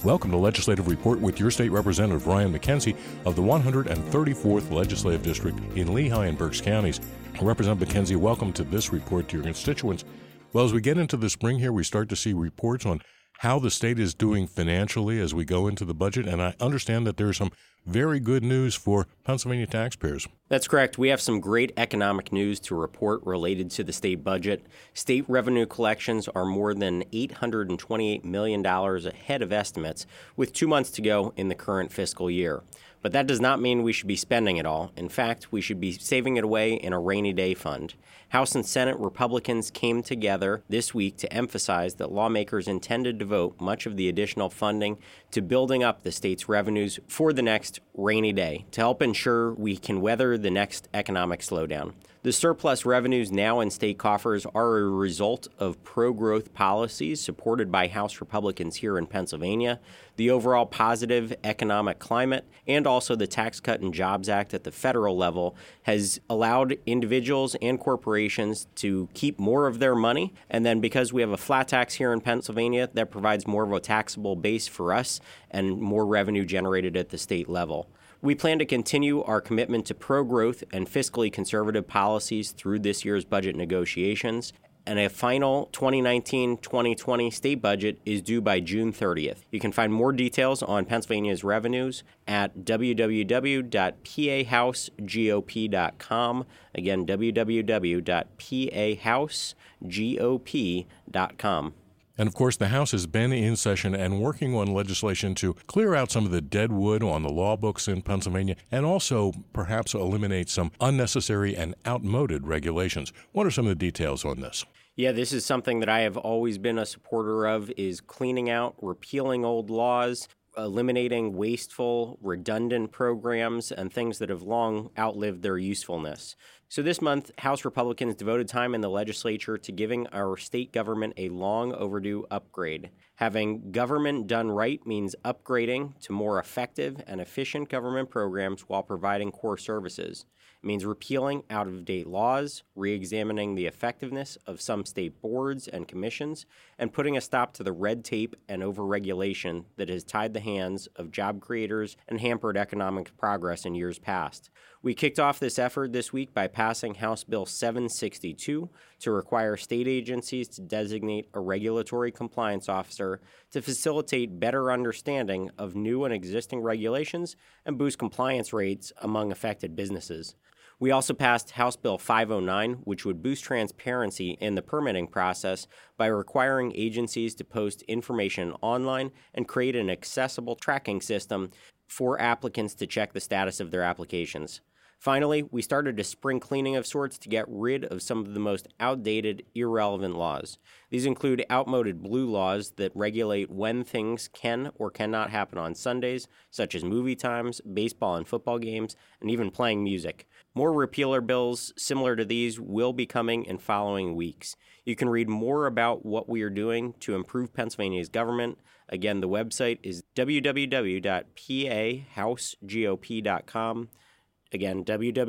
Welcome to Legislative Report with your state representative, Ryan McKenzie of the 134th Legislative District in Lehigh and Berks counties. Representative McKenzie, welcome to this report to your constituents. Well, as we get into the spring here, we start to see reports on how the state is doing financially as we go into the budget, and I understand that there's some very good news for Pennsylvania taxpayers. That's correct. We have some great economic news to report related to the state budget. State revenue collections are more than $828 million ahead of estimates, with 2 months to go in the current fiscal year. But that does not mean we should be spending it all. In fact, we should be saving it away in a rainy day fund. House and Senate Republicans came together this week to emphasize that lawmakers intend to devote much of the additional funding to building up the state's revenues for the next rainy day to help ensure we can weather the next economic slowdown. The surplus revenues now in state coffers are a result of pro-growth policies supported by House Republicans here in Pennsylvania, the overall positive economic climate, and also the Tax Cut and Jobs Act at the federal level has allowed individuals and corporations to keep more of their money. And then because we have a flat tax here in Pennsylvania, that provides more of a taxable base for us and more revenue generated at the state level. We plan to continue our commitment to pro-growth and fiscally conservative policies through this year's budget negotiations, and a final 2019-2020 state budget is due by June 30th. You can find more details on Pennsylvania's revenues at www.pahousegop.com. Again, www.pahousegop.com. And of course, the House has been in session and working on legislation to clear out some of the dead wood on the law books in Pennsylvania and also perhaps eliminate some unnecessary and outmoded regulations. What are some of the details on this? Yeah, this is something that I have always been a supporter of, is cleaning out, repealing old laws, eliminating wasteful, redundant programs and things that have long outlived their usefulness. So this month, House Republicans devoted time in the legislature to giving our state government a long overdue upgrade. Having government done right means upgrading to more effective and efficient government programs while providing core services. It means repealing out-of-date laws, re-examining the effectiveness of some state boards and commissions, and putting a stop to the red tape and overregulation that has tied the hands of job creators and hampered economic progress in years past. We kicked off this effort this week by passing House Bill 762 to require state agencies to designate a regulatory compliance officer to facilitate better understanding of new and existing regulations and boost compliance rates among affected businesses. We also passed House Bill 509, which would boost transparency in the permitting process by requiring agencies to post information online and create an accessible tracking system for applicants to check the status of their applications. Finally, we started a spring cleaning of sorts to get rid of some of the most outdated, irrelevant laws. These include outmoded blue laws that regulate when things can or cannot happen on Sundays, such as movie times, baseball and football games, and even playing music. More repealer bills similar to these will be coming in following weeks. You can read more about what we are doing to improve Pennsylvania's government. Again, the website is www.pahousegop.com. Again,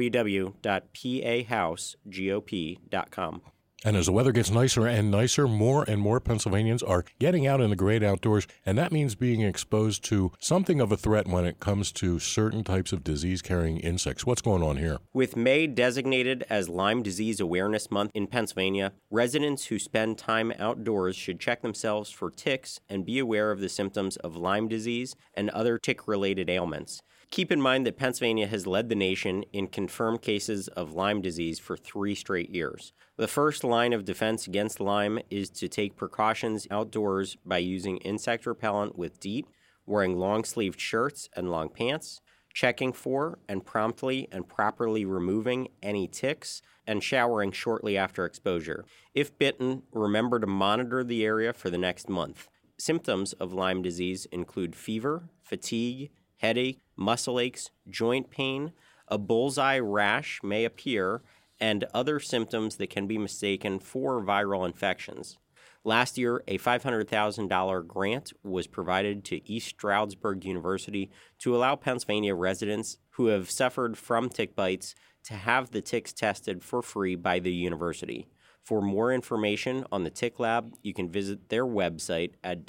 www.pahousegop.com. And as the weather gets nicer and nicer, more and more Pennsylvanians are getting out in the great outdoors, and that means being exposed to something of a threat when it comes to certain types of disease-carrying insects. What's going on here? With May designated as Lyme Disease Awareness Month in Pennsylvania, residents who spend time outdoors should check themselves for ticks and be aware of the symptoms of Lyme disease and other tick-related ailments. Keep in mind that Pennsylvania has led the nation in confirmed cases of Lyme disease for 3 straight years. The first line of defense against Lyme is to take precautions outdoors by using insect repellent with DEET, wearing long-sleeved shirts and long pants, checking for and promptly and properly removing any ticks, and showering shortly after exposure. If bitten, remember to monitor the area for the next month. Symptoms of Lyme disease include fever, fatigue, headache, muscle aches, joint pain, a bullseye rash may appear, and other symptoms that can be mistaken for viral infections. Last year, a $500,000 grant was provided to East Stroudsburg University to allow Pennsylvania residents who have suffered from tick bites to have the ticks tested for free by the university. For more information on the Tick Lab, you can visit their website at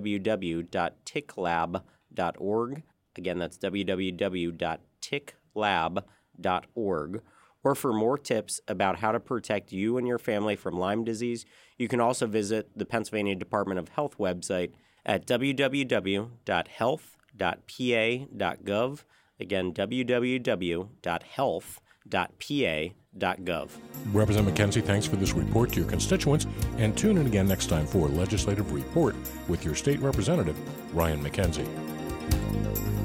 www.ticklab.org. Again, that's www.ticklab.org. Or for more tips about how to protect you and your family from Lyme disease, you can also visit the Pennsylvania Department of Health website at www.health.pa.gov. Again, www.health.pa.gov. Representative McKenzie, thanks for this report to your constituents, and tune in again next time for Legislative Report with your state representative, Ryan McKenzie.